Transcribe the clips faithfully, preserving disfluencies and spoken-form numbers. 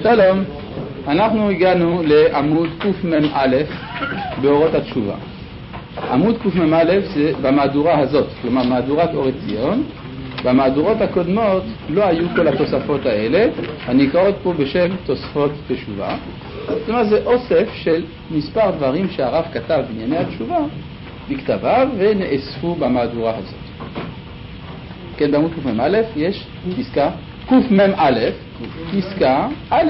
שלום, אנחנו הגענו לעמוד קמ"א באורות התשובה. עמוד קמ"א זה במהדורה הזאת, כלומר מהדורת אור ציון. במהדורות הקודמות לא היו כל התוספות האלה, הנקראות פה בשם תוספות תשובה. זאת אומרת, זה אוסף של מספר דברים שהרב כתב בענייני התשובה בכתביו ונאספו במהדורה הזאת. כן, בעמוד קמ"א יש פסקה קמ"א, פסקה א',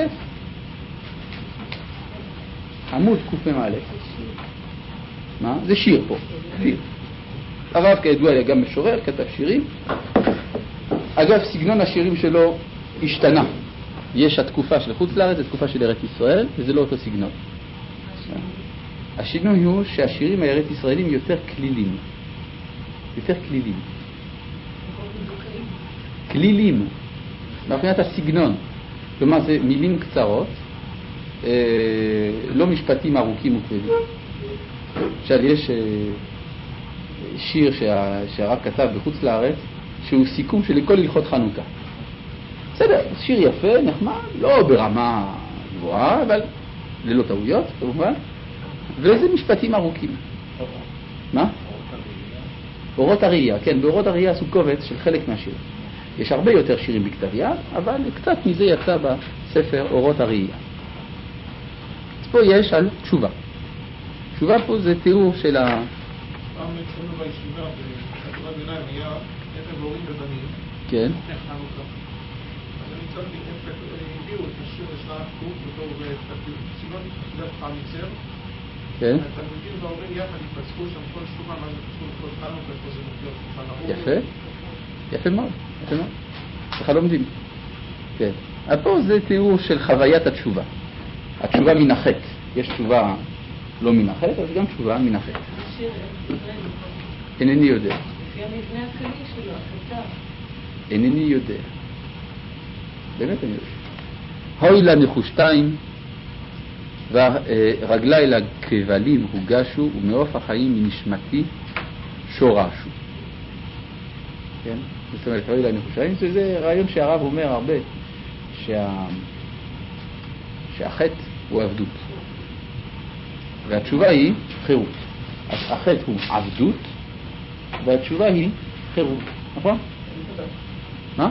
עמוד קמ"א. מה? זה שיר פה, שיר. הרב כידוע היה גם משורר, כתב שירים. אגב, סגנון השירים שלו השתנה. יש התקופה של חוץ לארץ, התקופה של ארץ ישראל, וזה לא אותו סגנון. השינוי הוא שהשירים הארץ ישראלים יותר כלילים. יותר כלילים. כלילים. מבחינת הסגנון. כלומר, זה מילים קצרות, אה, לא משפטים ארוכים וכבדים. עכשיו, יש אה, שיר שה, שהרב כתב בחוץ לארץ, שהוא סיכום של כל הלכות חנוכה. בסדר, שיר יפה, נחמד, לא ברמה גבוהה, אבל ללא טעויות, כמובן. וזה משפטים ארוכים. מה? אורות הראייה, כן, באורות הראייה עשו קובץ של חלק מהשירים. יש הרבה יותר שירים בכתב יד, אבל קצת מזה יצא בספר אורות הראייה. אז פה יש על תשובה. תשובה פה זה תיאור של ה... פעם אצלנו בישיבה, בחטיבת ביניים, היה ערב הורים ובנים. כן. איך חנוכה. אז אני הצלתי, הביאו את השיר של הרב קוק בתור סגנון תפילת חמיצר. כן. התלמידים וההורים יחד התפצחו שם כל שורה, מה זה פצחו כל חנוכה, פה זה מופיע שולחן ערוך. יפה. יפה מאוד, יפה מאוד. ככה לומדים. כן. אז פה זה תיאור של חוויית התשובה. התשובה מן החטא. יש תשובה לא מן החטא, אז גם תשובה מן החטא. אינני יודע. לפי המבנה הכללי שלו, החטא. אינני יודע. באמת אני יודע. הוי לנחושתיים ורגלי לכבלים הוגשו ומעוף החיים מנשמתי שורשו. כן? זאת אומרת, הוי לנחושתיים, זה רעיון שהרב אומר הרבה, שה... שהחטא הוא עבדות. והתשובה היא חירות. אז החטא הוא עבדות, והתשובה היא חירות. נכון? מה?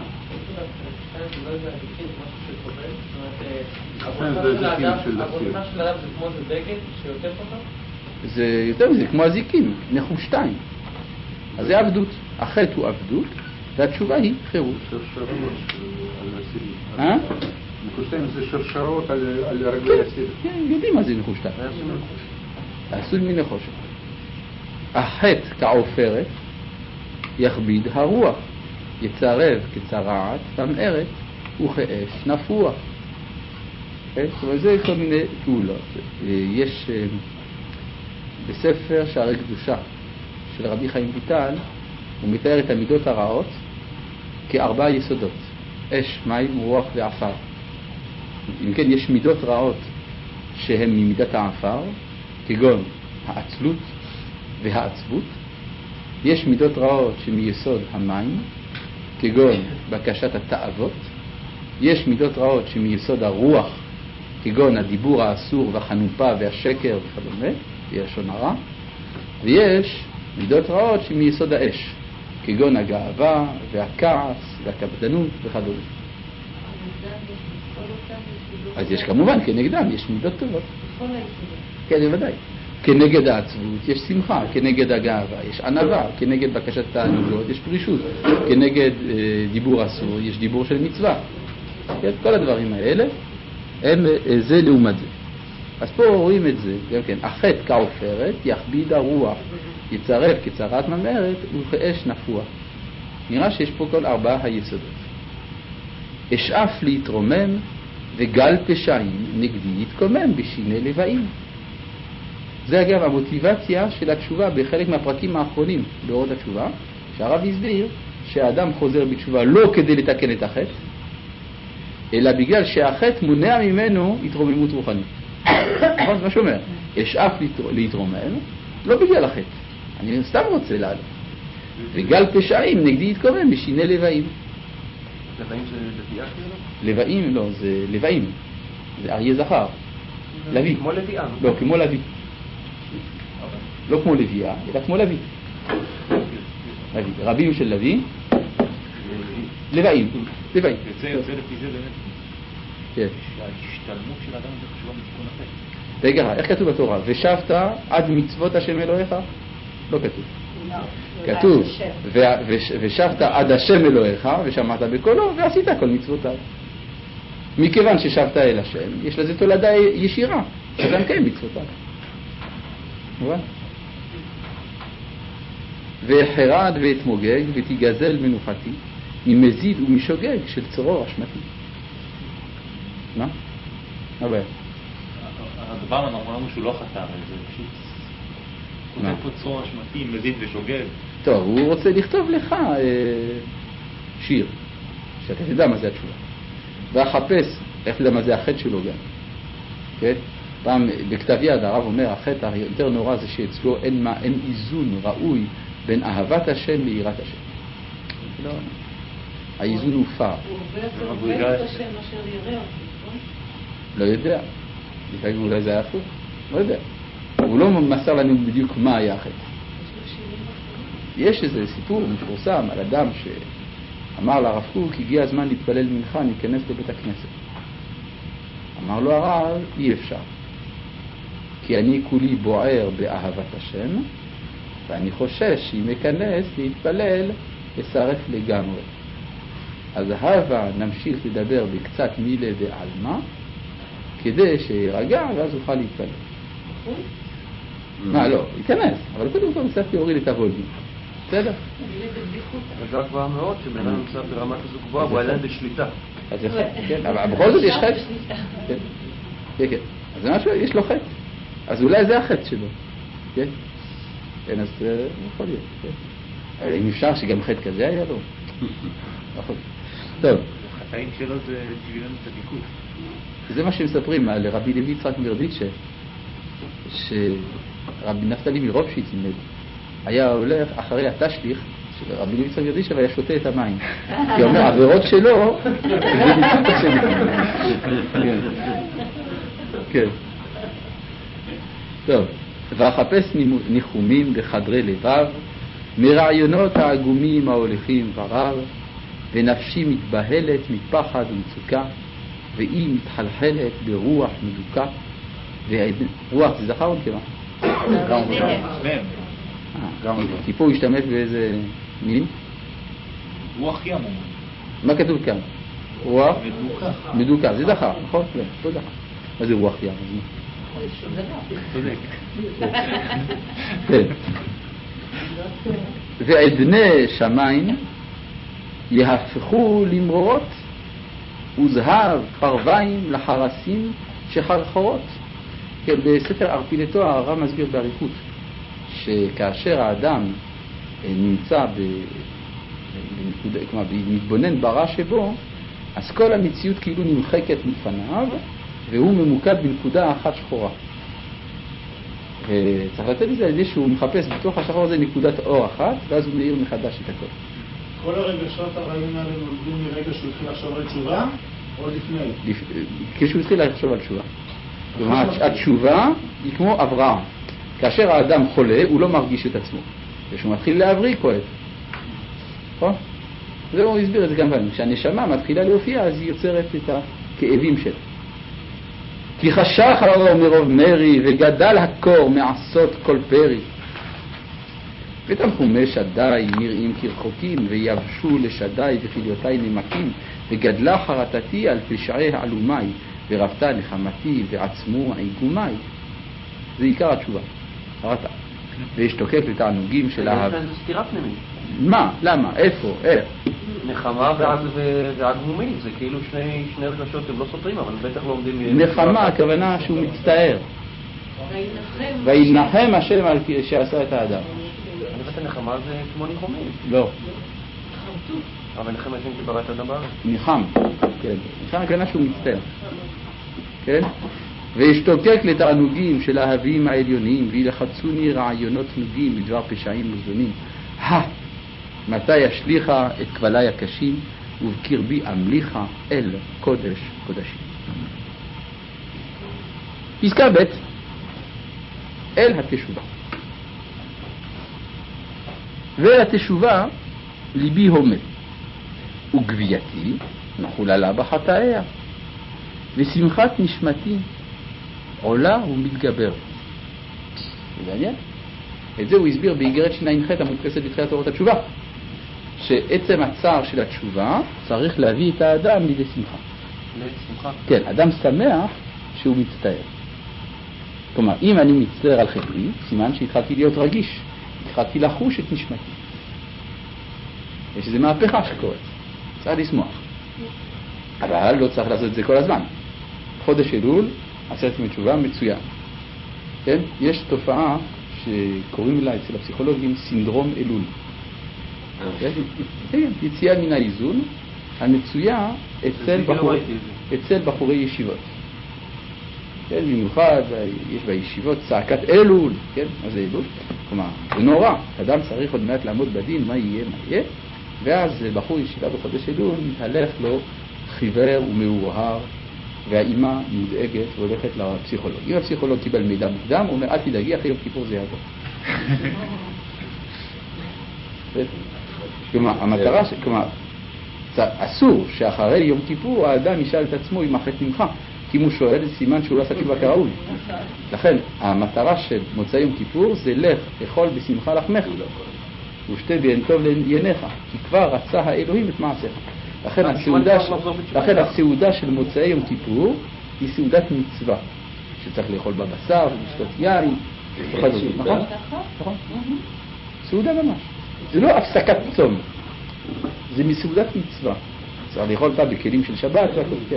הברכה של הרב זה כמו זה בגד שיותר פחות? זה יותר מזה, כמו הזיקים, נחושתיים. אז זה עבדות. החטא הוא עבדות, והתשובה היא חירות. שרשרות על הסירים. אה? נחושתיים זה שרשרות על רגלי הסירים. כן, יודעים מה זה נחושתיים. עשוי מנחושת. החטא כעופרת יכביד הרוח, יצרב כצרעת תמארת וכאש נפוח. זאת אומרת, זה כל מיני פעולות. יש בספר שערי קדושה של רבי חיים ויטל, הוא מתאר את המידות הרעות כארבעה יסודות: אש, מים, רוח ועפר. אם כן, יש מידות רעות שהן ממידת העפר, כגון העצלות והעצבות. יש מידות רעות שמיסוד המים, כגון בקשת התאוות. יש מידות רעות שמיסוד הרוח, כגון הדיבור האסור והחנופה והשקר וכדומה, לשון הרע. ויש מידות רעות שמיסוד האש, כגון הגאווה והכעס והקפדנות וכדומה. אז יש כמובן כנגדם, יש מידות טובות. כן, בוודאי. כנגד העצבות יש שמחה, כנגד הגאווה יש ענווה, כנגד בקשת תענוגות יש פרישות, כנגד אה, דיבור אסור יש דיבור של מצווה. כן, כל הדברים האלה הם אה, זה לעומת זה. אז פה רואים את זה, גם כן, החטא כעופרת יכביד הרוח, יצרב כצרעת ממארת וכאש נפוח. נראה שיש פה כל ארבעה היסודות. אשאף להתרומם וגל פשעים נגדי יתקומם בשיני לבאים. זה אגב המוטיבציה של התשובה בחלק מהפרקים האחרונים באורות התשובה, שהרב הסביר שהאדם חוזר בתשובה לא כדי לתקן את החטא, אלא בגלל שהחטא מונע ממנו התרוממות רוחנית. נכון? זה מה שאומר, אשאף להתרומם לא בגלל החטא, אני סתם רוצה לעלות. וגל פשעים נגדי יתקומם בשיני לבאים. לבאים זה לביאה כאילו? לבאים לא, זה לבאים. זה אריה זכר. לוי. כמו לוויה. לא, כמו לוי. לא כמו לוויה, אלא כמו לוי. לוי. רבים של לוי. לוויים. לוויים. זה יוצא לפי זה באמת. כן. שההשתלמות של האדם זה חשובה מתיקון החטא. רגע, איך כתוב בתורה? ושבת עד מצוות השם אלוהיך? לא כתוב. כתוב, ושבת עד השם אלוהיך, ושמעת בקולו, ועשית כל מצוותיו. מכיוון ששבת אל השם, יש לזה תולדה ישירה, שאתה מקיים מצוותיו. מובן? וחרד ואתמוגג ותיגזל מנוחתי, ממזיד ומשוגג של צרור אשמתי. מה? מה בעיה? הדבר הנורמלנו שהוא לא חטא, זה פשוט... הוא כותב פה צרור אשמתי, מזיד ושוגג. טוב, הוא רוצה לכתוב לך אה, שיר, שאתה תדע מה זה התשובה. ואחפש, איך תדע מה זה החטא שלו גם. כן? פעם בכתב יד הרב אומר, החטא היותר נורא זה שאצלו אין, מה, אין איזון ראוי בין אהבת השם ליראת השם. לא, האיזון הוא פער. הוא הרבה יותר אוהב את השם אשר יראה אותי, נכון? לא יודע. לפעמים אולי זה היה הפוך. לא יודע. הוא לא מסר לנו בדיוק מה היה החטא. יש איזה סיפור מפורסם על אדם שאמר לרב קוק, הגיע הזמן להתפלל מנחה, ניכנס לבית הכנסת. אמר לו הרב, אי אפשר. כי אני כולי בוער באהבת השם, ואני חושש שאם אכנס להתפלל, אשרף לגמרי. אז הווה נמשיך לדבר בקצת מילה ועלמה, כדי שירגע ואז אוכל להתפלל. מה, לא, ייכנס, אבל קודם כל קצת להוריד את הווליום. בסדר? זה רק כבר מאוד שבן אדם נמצא ברמה כזו גבוהה, הוא עדיין בשליטה. אז יפה, כן, אבל בכל זאת יש חטא. כן, כן, כן. אז זה משהו, יש לו חטא. אז אולי זה החטא שלו. כן? כן, אז זה יכול להיות. אבל אם אפשר שגם חטא כזה היה לו. נכון. טוב. החטאים שלו זה בשבילנו צדיקות. זה מה שמספרים על רבי לוי יצחק מברדיצ'ה, שרבי נפתלי מרופשיץ היה הולך אחרי התשליך של רבי לוי יצחק מברדיצ'ה והיה שותה את המים. כי הוא אומר, עבירות שלו זה ניצחת שלי. כן. טוב. ואחפש ניחומים בחדרי לבב, מרעיונות העגומים ההולכים ורב, ונפשי מתבהלת מפחד ומצוקה, והיא מתחלחלת ברוח מדוקה. רוח זה זכר או נקבה? כי פה הוא השתמש באיזה מילים? רוח ים. מה כתוב כאן? רוח מדוקה. זה זכר, נכון? לא, פה זכר. מה זה רוח ים? צודק. ועדני שמיים יהפכו למרורות וזהב פרוויים לחרסים שחרחורות. כן, בספר ארפילתו הרב מסביר בעריכות שכאשר האדם נמצא בנקודה, כלומר מתבונן ברע שבו, אז כל המציאות כאילו נמחקת מפניו והוא ממוקד בנקודה אחת שחורה. וצריך לתת לזה על ידי שהוא מחפש בתוך השחור הזה נקודת אור אחת, ואז הוא מאיר מחדש את הכל. כל הרגשות הרעים האלה נולדו מרגע שהוא התחיל לחשוב על תשובה, או לפני? כשהוא התחיל לחשוב על תשובה. כלומר, התשובה היא כמו אברהם. כאשר האדם חולה, הוא לא מרגיש את עצמו. כשהוא מתחיל להבריא, כואב. נכון? זה הוא הסביר את זה גם פעמים. כשהנשמה מתחילה להופיע, אז היא יוצרת את הכאבים שלה. כי חשך האור מרוב מרי, וגדל הקור מעשות כל פרי. ותנחומי שדי נראים כרחוקים, ויבשו לשדי וחיליותי נמקים, וגדלה חרטתי על פשעי עלומי, ורבתה נחמתי ועצמו עיגומי. זה עיקר התשובה, חרטה. ויש תוקף לתענוגים של אהב. זה סתירה פנימית. מה? למה? איפה? איך? נחמה ועגמומי, זה כאילו שני רגשות, הם לא סותרים, אבל בטח לא עומדים... נחמה, הכוונה שהוא מצטער. וינחם השם על שעשה את האדם. אני חושב נחמה זה כמו ניחומים. לא. אבל נחם השם שברא את האדם בארץ. ניחם, כן. ניחם הכוונה שהוא מצטער. כן? וישתוקק לתענוגים של האהבים העליונים, וילחצוני רעיונות נוגים בדבר פשעים וזדונים. הא! מתי אשליחה את כבלי הקשים, ובקרבי אמליחה אל קודש קודשים. פסקה ב' אל התשובה. ולתשובה ליבי הומה, וגבייתי מחוללה בחטאיה, ושמחת נשמתי עולה ומתגברת. זה מעניין. את זה הוא הסביר באיגרת ש"ח המודפסת בתחילת אורות התשובה, שעצם הצער של התשובה צריך להביא את האדם לידי שמחה. לשמחה? כן, אדם שמח שהוא מצטער. כלומר, אם אני מצטער על חטאי, סימן שהתחלתי להיות רגיש, התחלתי לחוש את נשמתי. יש איזו מהפכה שקורית, צריך לשמוח. אבל לא צריך לעשות את זה כל הזמן. חודש אלול, עשרת ימי תשובה, מצוין. כן? יש תופעה שקוראים לה אצל הפסיכולוגים סינדרום אלול. כן? יציאה מן האיזון המצויה אצל, בחור... אצל בחורי ישיבות. כן? במיוחד יש בישיבות צעקת אלול. כן? מה זה אלול? כלומר, זה נורא. אדם צריך עוד מעט לעמוד בדין, מה יהיה, מה יהיה. ואז בחור ישיבה בחודש אלול מתהלך לו חיוור ומאוהר, והאימא מודאגת והולכת לפסיכולוג. אם הפסיכולוג קיבל מידע מוקדם, הוא אומר, אל תדאגי, אחרי יום כיפור זה יעבור. כלומר, המטרה, כלומר, אסור שאחרי יום כיפור האדם ישאל את עצמו אם החטא נמחה, כי אם הוא שואל, זה סימן שהוא לא עשה תשובה כראוי. לכן, המטרה של מוצאי יום כיפור זה לך, אכול בשמחה לחמך, ושתה ביין טוב לעיניך, כי כבר רצה האלוהים את מעשיך. לכן הסעודה, לכן הסעודה של מוצאי יום כיפור היא סעודת מצווה, שצריך לאכול בה בשר ולשתות יין, נכון? נכון? סעודה ממש. זה לא הפסקת צום, זה מסעודת מצווה. צריך לאכול בה בכלים של שבת והכל, כן.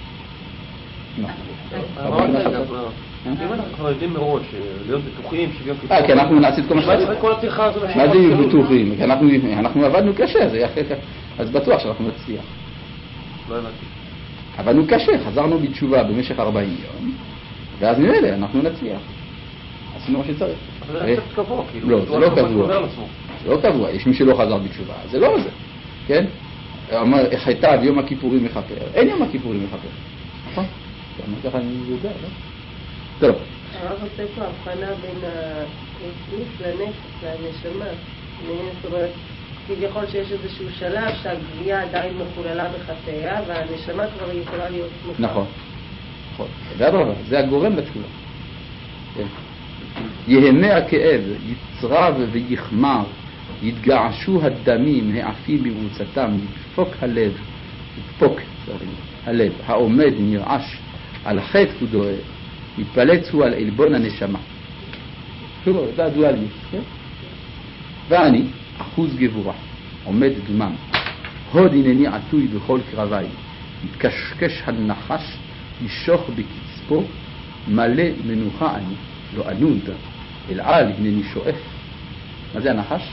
אם אנחנו יודעים מראש להיות בטוחים שביום כיפור... אה, כי אנחנו נעשה את כל מה שצריך. כל הטרחה הזו... מה זה יהיו בטוחים? אנחנו עבדנו קשה, אז בטוח שאנחנו נצליח. לא הבנתי. עבדנו קשה, חזרנו בתשובה במשך ארבעים יום, ואז נראה, אנחנו נצליח. עשינו מה שצריך. אבל זה קצת קבוע, כאילו. לא, זה לא קבוע. זה לא קבוע, יש מי שלא חזר בתשובה, זה לא זה. כן? אומר, חטא ביום הכיפורים מכפר. אין יום הכיפורים מכפר. נכון? ככה אני יודע, לא? טוב. הרב עושה פה הבחנה בין הגוף לנפש, לנשמה. זאת אומרת, כביכול שיש איזשהו שלב שהגבייה עדיין מחוללה בחטאיה, והנשמה כבר יכולה להיות מוכרת. נכון. נכון. ואדרבה, זה הגורם לתשובה. יהנה הכאב, יצרב ויחמר, יתגעשו הדמים העפים במרוצתם, ידפוק הלב, ידפוק הלב, העומד נרעש על חטא ודועה, יתפלצו על עלבון הנשמה. שוב, זה הדואליות, כן? ואני, אחוז גבורה, עומד דומם, הוד הנני עטוי בכל קרבי, יתקשקש הנחש, ישוך בקצפו, מלא מנוחה אני, לא ענוד, אל על הנני שואף. מה זה הנחש?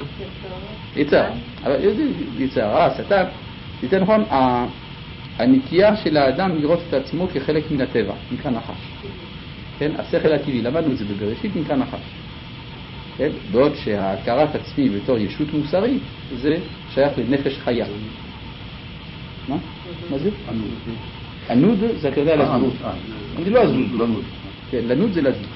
יצר. אבל יצר, רע, שטן. זה נכון, הנטייה של האדם לראות את עצמו כחלק מן הטבע, נקרא נחש. כן? השכל הטבעי, למדנו את זה בבראשית, נקרא נחש. כן? בעוד שהכרת עצמי בתור ישות מוסרית, זה שייך לנפש חיה. מה? מה זה? ענוד זה אתה יודע לזנות. אני לא אזנות. כן, לנות זה לזנות.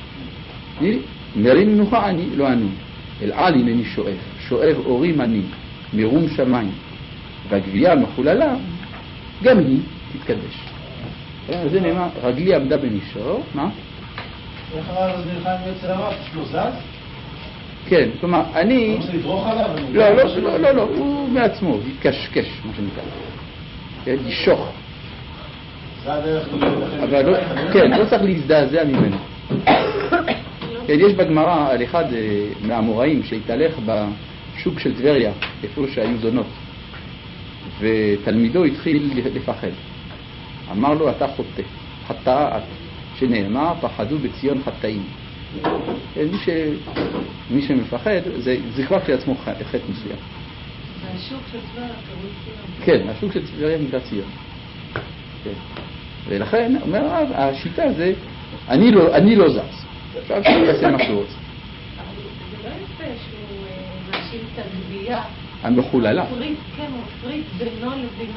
מרים מנוחה אני, לא ענוד. אל על הנני שואף. שואף אורים אני, מרום שמיים. והגבייה מחוללה, גם היא תתקדש. זה נאמר, רגלי עמדה במישור. מה? איך הרב הזה נלחם עם יצר הרע? יש לו זז? כן, כלומר, אני... הוא רוצה לדרוך עליו? לא, לא, לא, לא, הוא מעצמו, יתקשקש, מה שנקרא. כן, ישוך. זה הדרך לכם. אבל לא, כן, לא צריך להזדעזע ממנו. כן, יש בגמרא על אחד מהאמוראים שהתהלך בשוק של טבריה, איפה שהיו זונות, ותלמידו התחיל לפחד. אמר לו, אתה חוטא, חטאה את, שנאמר, פחדו בציון חטאים. מי, ש... מי שמפחד, זה, זה כבר לעצמו חטא מסוים. השוק של טבריה קראו ציון. כן, השוק של טבריה נקרא ציון. כן. ולכן, אומר הרב, השיטה זה, אני לא, אני לא זז. עכשיו שהוא יעשה מה שהוא רוצה. אבל זה לא יפה שהוא מאשים את הגבייה. המחוללה. כן, הוא מפריד בינו לבינו.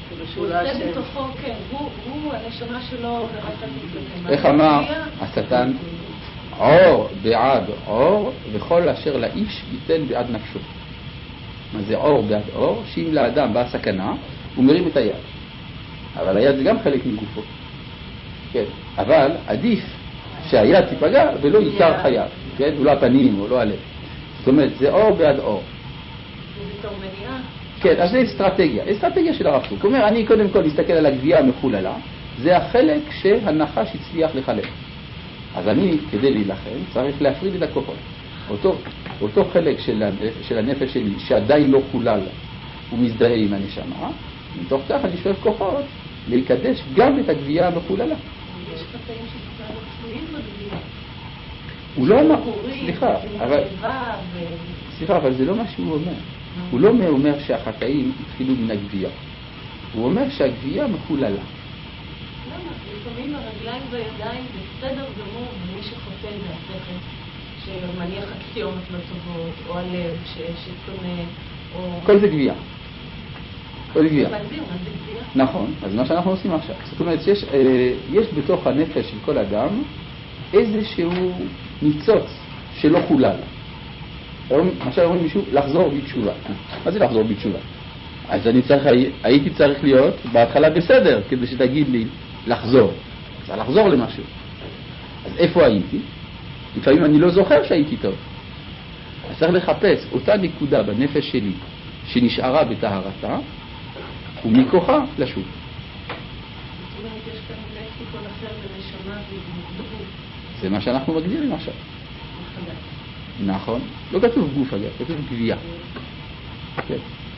שהוא לא אשם. בתוכו, כן, הוא הנשמה שלו ורצה מתקדם. איך אמר השטן? אור בעד אור וכל אשר לאיש ייתן בעד נפשו. מה זה אור בעד אור? שאם לאדם באה סכנה הוא מרים את היד, אבל היד זה גם חלק מגופו, כן, אבל עדיף שהיד תיפגע ולא עיקר חייו, כן, ולא הפנים או לא הלב. זאת אומרת זה אור בעד אור. זה בתור מניעה? כן, אז זה אסטרטגיה, אסטרטגיה של הרב קוק. הוא אומר, אני קודם כל אסתכל על הגבייה המחוללה, זה החלק שהנחש הצליח לחלק. אז אני, כדי להילחם, צריך להפריד את הכוחות. אותו, אותו חלק של הנפש, של הנפש שלי, שעדיין לא חולל, הוא מזדהה עם הנשמה, מתוך כך אני שואף כוחות להיקדש גם את הגבייה המחוללה. יש חטאים שבכלל לא קשורים בגבייה. הוא לא אומר, סליחה, אבל... סליחה, אבל זה לא מה שהוא אומר. הוא לא אומר שהחטאים התחילו מן הגבייה. הוא אומר שהגבייה מחוללה. למה? לפעמים הרגליים והידיים בסדר גמור, ומי שחוטא זה השכל, שמניח אקסיומות לא טובות, או הלב ששונא, או... כל זה גבייה. כל זה גבייה. מה זה גבייה? נכון, אז מה שאנחנו עושים עכשיו. זאת אומרת, יש, יש בתוך הנפש של כל אדם איזשהו ניצוץ שלא חולל. למשל אומרים מישהו לחזור בתשובה. מה זה לחזור בתשובה? אז אני צריך, הייתי צריך להיות בהתחלה בסדר כדי שתגיד לי לחזור. אז לחזור למשהו. אז איפה הייתי? לפעמים אני לא זוכר שהייתי טוב. אז צריך לחפש אותה נקודה בנפש שלי שנשארה בטהרתה ומכוחה לשוב. זאת אומרת, יש כאן לקסיקון אחר בנשמה ובגוף. זה מה שאנחנו מגדירים עכשיו. נכון. לא כתוב גוף אגב, כתוב גבייה. כן.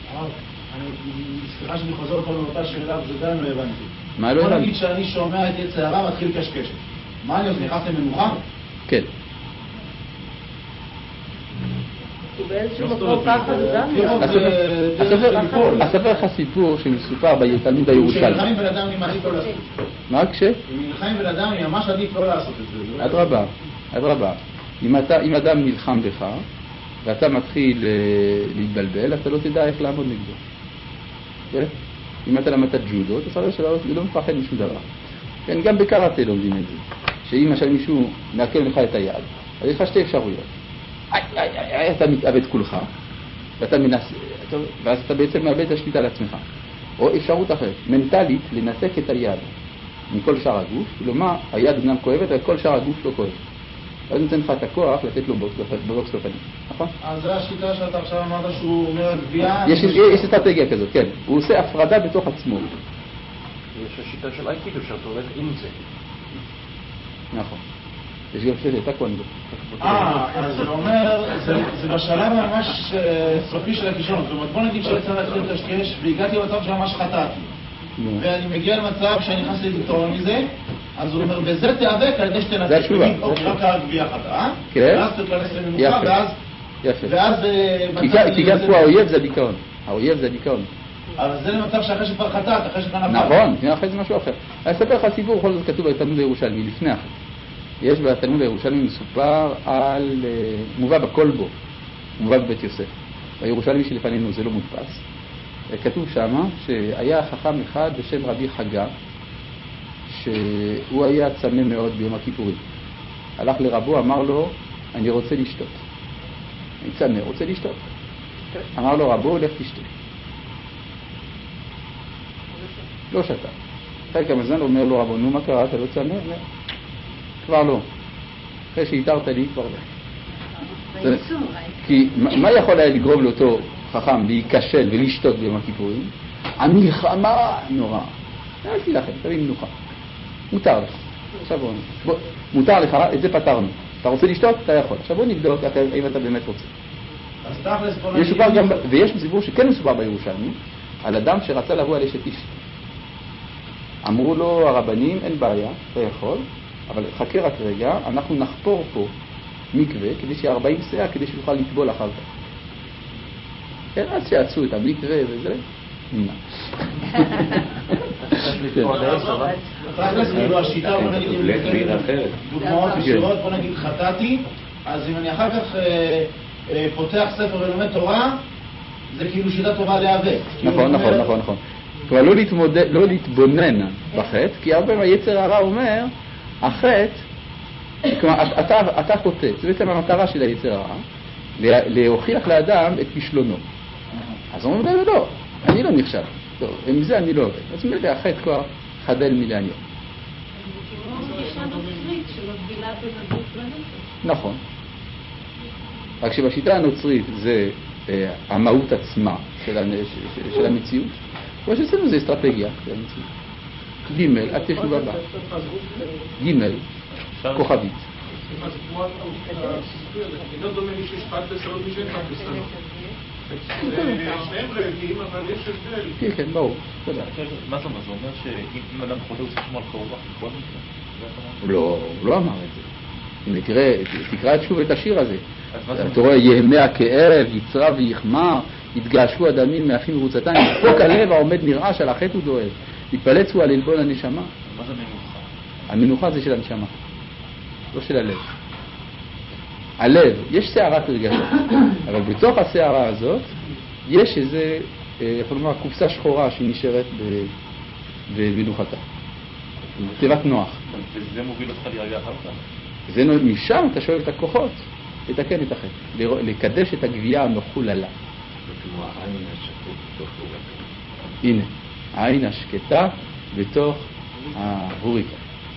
סליחה שאני חוזר פה לאותה שאלה, וזה גם לא הבנתי. מה לא הבנתי? בוא נגיד שאני שומע את יצר הרע מתחיל קשקשת. מה אני עושה? נכנס למנוחה? כן. באיזשהו מקום פחד גם. אספר לך סיפור שמסופר בתלמוד הירושלמי. כשנלחמים בן אדם אני מעדיף לא לעשות. מה כש? אם נלחמים בן אדם אני ממש עדיף לא לעשות את זה. אדרבה, אדרבה. אם אדם נלחם בך ואתה מתחיל להתבלבל, אתה לא תדע איך לעמוד נגדו. אם אתה למדת ג'ודו, אתה צריך שלא לא מפחד משום דבר. כן, גם בקראטה לומדים את זה. שאם למשל מישהו מעקם לך את היד, אז יש לך שתי אפשרויות. איי, איי, איי, אתה מתאבד כולך, ואתה מנס... ואז אתה בעצם מאבד את השליטה על עצמך. או אפשרות אחרת, מנטלית, לנתק את היד מכל שאר הגוף, כלומר, היד אמנם כואבת, אבל כל שאר הגוף לא כואב. אז נותן לך את הכוח לתת לו בבוקס לפנים, נכון? אז זו השיטה שאתה עכשיו אמרת שהוא אומר גבייה... יש אסטרטגיה כזאת, כן. הוא עושה הפרדה בתוך עצמו. יש השיטה של אייקידו שאתה הולך עם זה. נכון. יש גם שזה טקוונדו. אה, אז זה אומר, זה בשלב ממש סופי של הכישלון. זאת אומרת, בוא נגיד שיצא להתחיל לקשקש, והגעתי למצב שממש חטאתי. ואני מגיע למצב שאני נכנס להתפתרון מזה, אז הוא אומר, בזה תיאבק על ידי שתנתק. זה התשובה. אוקיי, רק הגבייה חטאה, כן. ואז תתכנס למנוחה, ואז... יפה. ואז... כי גם פה האויב זה הדיכאון. האויב זה הדיכאון. אבל זה למצב שאחרי שכבר חטאת, אחרי שכבר נפל. נכון, אחרי זה משהו אחר. אני אספר לך סיפור, בכל זאת כתוב בתלמוד הירושלמי, לפני אחר. יש בתלמוד הירושלמי מסופר על... מובא בקולבו, מובא בבית יוסף. בירושלמי שלפנינו זה לא מודפס. כתוב שמה שהיה חכם אחד בשם רבי חגה, שהוא היה צמא מאוד ביום הכיפורים. הלך לרבו, אמר לו, אני רוצה לשתות. אני צמא, רוצה לשתות. אמר לו, רבו, הולך תשתה. לא שתה. אחרי כמה זמן אומר לו, רבו, נו מה קרה, אתה לא צמא? כבר לא. אחרי שהתארת לי, כבר לא. כי מה יכול היה לגרום לאותו חכם להיכשל ולשתות ביום הכיפורים? המלחמה נורא. אל תילחם, תביא מנוחה. מותר לך. עכשיו בוא, בוא, מותר לך, את זה פתרנו. אתה רוצה לשתות? אתה יכול. עכשיו בוא נבדוק אם אתה באמת רוצה. יש גם, ויש סיפור שכן מסופר בירושלמי, על אדם שרצה לבוא על אשת איש. אמרו לו הרבנים, אין בעיה, אתה יכול, אבל חכה רק רגע, אנחנו נחפור פה מקווה, כדי שיהיה ארבעים שעה, כדי שיוכל לטבול אחר כך. כן, אז שיעצו את המקווה וזה, נמנע. רק לסביבו, השיטה, בוא נגיד, דוגמאות ישירות, בוא נגיד, חטאתי, אז אם אני אחר כך פותח ספר ולומד תורה, זה כאילו שיטה טובה להיאבק. נכון, נכון, נכון, נכון. כלומר, לא, להתמודד, לא להתבונן בחטא, כי הרבה מהיצר הרע אומר, החטא, כלומר, אתה, אתה חוטא, זה בעצם המטרה של היצר הרע, להוכיח לאדם את כישלונו. אז הוא אומר, לא, אני לא נכשל, טוב, עם זה אני לא עובד. אז מילא החטא כבר חדל מלעניין. נכון. רק שבשיטה הנוצרית זה אה, המהות עצמה של, הנש, של, של המציאות, כמו שאצלנו זה אסטרטגיה של המציאות. ג' התשובה הבאה. ג' כוכבית. סליחה, זה כמו הסיפור, אינו דומה מי שיש פת בסלון מי שאין פת בסלון. שניהם רעבים, אבל יש הבדל. כן, כן, ברור. מה זה אומר? זה אומר שאם אדם חוטא הוא צריך לשמור על קור רוח בכל מקרה? לא, הוא לא אמר את זה. אם תקרא שוב את השיר הזה. אתה רואה, יהמה כערב, יצרה ויחמר, יתגעשו אדמים מאפים מרוצתם, ידפוק הלב העומד נרעש על החטא ודואב, יתפלצו על עלבון הנשמה. מה זה מנוחה? המנוחה זה של הנשמה, לא של הלב. הלב, יש שערת רגשות, אבל בתוך השערה הזאת יש איזה, יכול לומר, קופסה שחורה שהיא נשארת במנוחתה. תיבת נוח. וזה מוביל אותך להירגע אחר כך? זה משם אתה שואל את הכוחות לתקן את החטא, לקדש את הגבייה המחוללה. הנה, העין השקטה בתוך ההוריקה.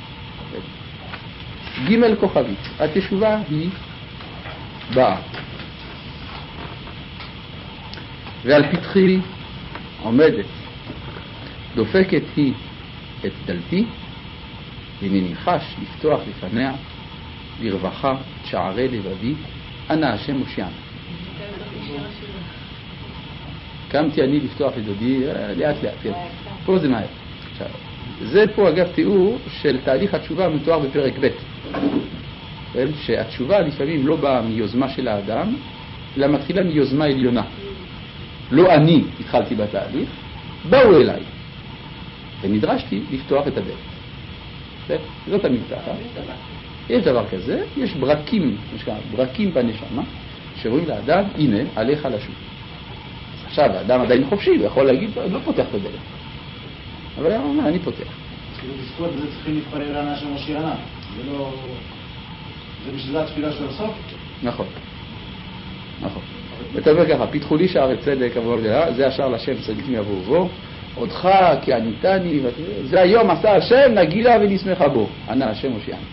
ג' כוכבית, התשובה היא באה. ועל פתחי עומדת, דופקת היא את דלתי, הנני חש לפתוח לפניה, לרווחה את שערי לבבי, אנא השם מושיענה. קמתי אני לפתוח לדודי, לאט לאט, כן. פה זה מהר. עכשיו, זה פה אגב תיאור של תהליך התשובה המתואר בפרק ב', כן? שהתשובה לפעמים לא באה מיוזמה של האדם, אלא מתחילה מיוזמה עליונה. לא אני התחלתי בתהליך, באו אליי, ונדרשתי לפתוח את הדלת. כן? זאת תמיד ככה. יש דבר כזה, יש ברקים, ברקים בנשמה, שאומרים לאדם, הנה, עליך לשוב. עכשיו, האדם עדיין חופשי, הוא יכול להגיד, לא פותח את הדלת. אבל הוא אומר, אני פותח. כאילו לזכות בזה צריכים להתפלל לענה של מושיענה. זה לא... זה בשביל זה התפילה של הסוף? נכון. נכון. ואתה אומר ככה, פיתחו לי שערי צדק, זה השער לשם, צדיקים יבואו בו, אותך כי עניתני, זה היום עשה השם, נגילה ונשמחה בו. ענה השם מושיענה.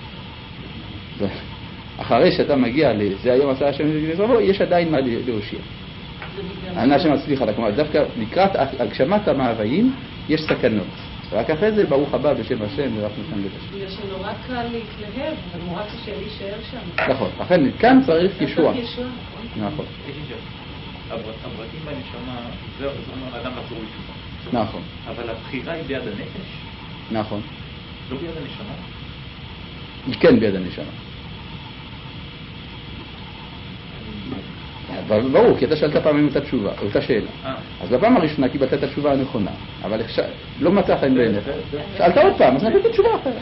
אחרי שאתה מגיע לזה היום עשה השם ונשמחה בו, יש עדיין מה להושיע. ענה השם מצליחה, כלומר, דווקא לקראת הגשמת המאוויים, יש סכנות. רק אחרי זה, ברוך הבא בשם השם, ורחנו שם בית השם. בגלל שנורא קל להתלהב, אבל נורא קשה להישאר שם. נכון, לכן כאן צריך ישוע. נכון. הברקים בנשמה, זה אומר האדם לחזור לתשובה. נכון. אבל הבחירה היא ביד הנפש? נכון. לא ביד הנשמה? היא כן ביד הנשמה. ברור, כי אתה שאלת פעמים את התשובה, אותה שאלה. אז בפעם הראשונה קיבלת את התשובה הנכונה, אבל לא מצא חן בעיניך. שאלת עוד פעם, אז נתת תשובה אחרת.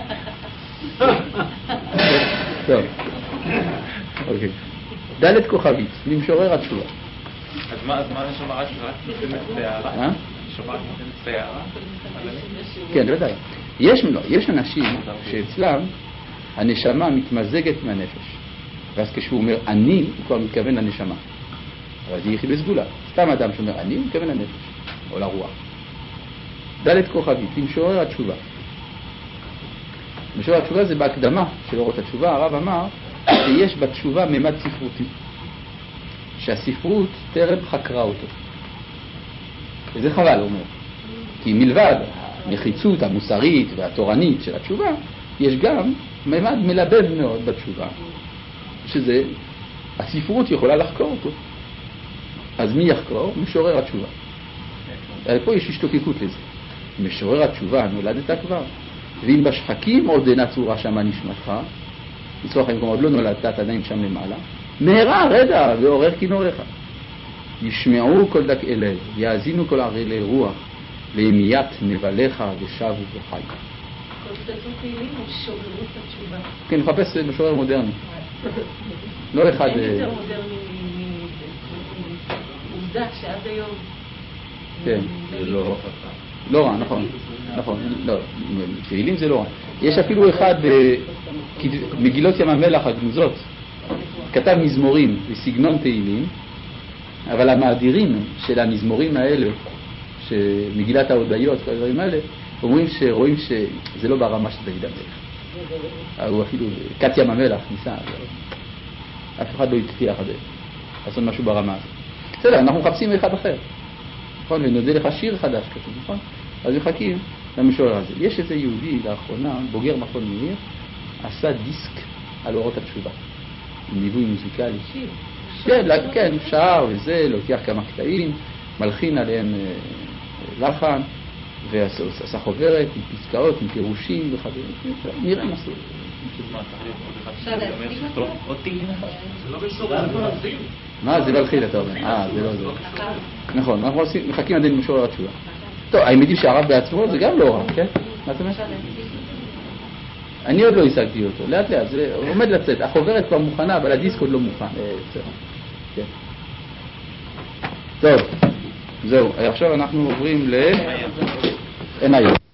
טוב. אוקיי. דלת כוכבית, למשורר התשובה. אז מה נשמה רק נותנת שערה? נשמה רק נותנת שערה? כן, בוודאי. יש אנשים שאצלם הנשמה מתמזגת מהנפש. ואז כשהוא אומר אני, הוא כבר מתכוון לנשמה. אבל זה יחיד בסגולה. סתם אדם שאומר אני, הוא מתכוון לנפש, או לרוח. דלת כוכבית, למשורר התשובה. למשורר התשובה זה בהקדמה של אורות התשובה. הרב אמר שיש בתשובה ממד ספרותי, שהספרות טרם חקרה אותו. וזה חבל, הוא אומר. כי מלבד הנחיצות המוסרית והתורנית של התשובה, יש גם ממד מלבב מאוד בתשובה. שזה, הספרות יכולה לחקור אותו. אז מי יחקור? משורר התשובה. פה יש השתוקקות לזה. משורר התשובה נולדת כבר, ואם בשחקים עוד אינה צורה שמה נשמתך, לצורך העניין, עוד לא נולדת, אתה עדיין שם למעלה, מהרה רדע ועורר כינורך. ישמעו כל דק אליו, יאזינו כל ערלי רוח, לימיית נבליך ושבו בחי. ספר תהילים הוא שוררות התשובה. כן, נחפש משורר מודרני. לא אחד... אין יותר מודרני מעובדה שעד היום כן. זה לא חכם. לא רע, נכון. נכון, לא, תהילים זה לא רע. יש אפילו אחד במגילות ים המלח הגנוזות, כתב מזמורים בסגנון תהילים, אבל המאדירים של המזמורים האלה, שמגילת ההודיות, כל הדברים האלה, אומרים שרואים שזה לא ברמה של דוד המלך. הוא אפילו, כת ים המלח ניסה, אף אחד לא הצליח לעשות משהו ברמה הזאת. בסדר, אנחנו מחפשים אחד אחר. נכון, ונודע לך שיר חדש כתוב, נכון? אז מחכים למשורר הזה. יש איזה יהודי לאחרונה, בוגר מכון מאיר, עשה דיסק על אורות התשובה, עם ליווי מוזיקלי. שיר. כן, כן, שר וזה, לוקח כמה קטעים, מלחין עליהם לחן, ועשה חוברת עם פסקאות, עם פירושים וכדומה. נראה מה זה. זה לא בשור, זה מלחיל. מה, זה מלחיל, אתה אומר. אה, זה לא זה. נכון, אנחנו מחכים עדיין למשורר התשובה. טוב, האם יודעים שהרב בעצמו זה גם לא רע, כן? מה זאת אומרת? אני עוד לא השגתי אותו, לאט לאט, זה עומד לצאת, החוברת כבר מוכנה, אבל הדיסק עוד לא מוכן. כן. טוב, זהו, עכשיו אנחנו עוברים ל... אין היום.